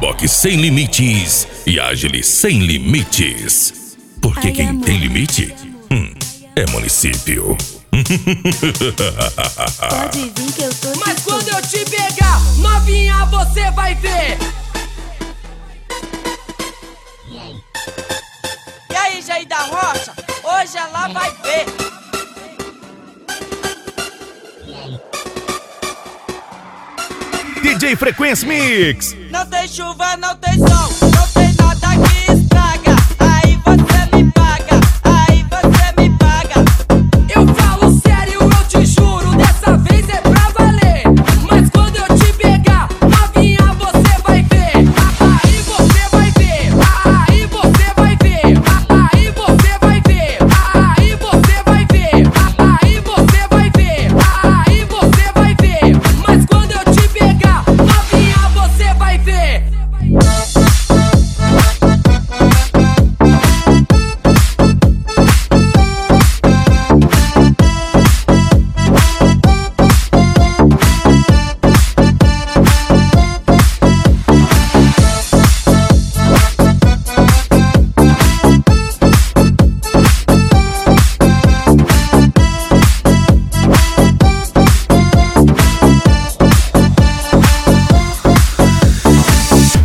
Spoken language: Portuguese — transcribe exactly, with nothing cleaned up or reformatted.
toque sem limites e Agile sem limites. Porque Ai, quem amor. tem limite hum, é município. Pode vir que eu tô de Mas quando boa. eu te pegar, novinha, você vai ver. E aí, Jair da Rocha, hoje ela vai ver. D J Frequência Mix. Não tem chuva, não tem sol.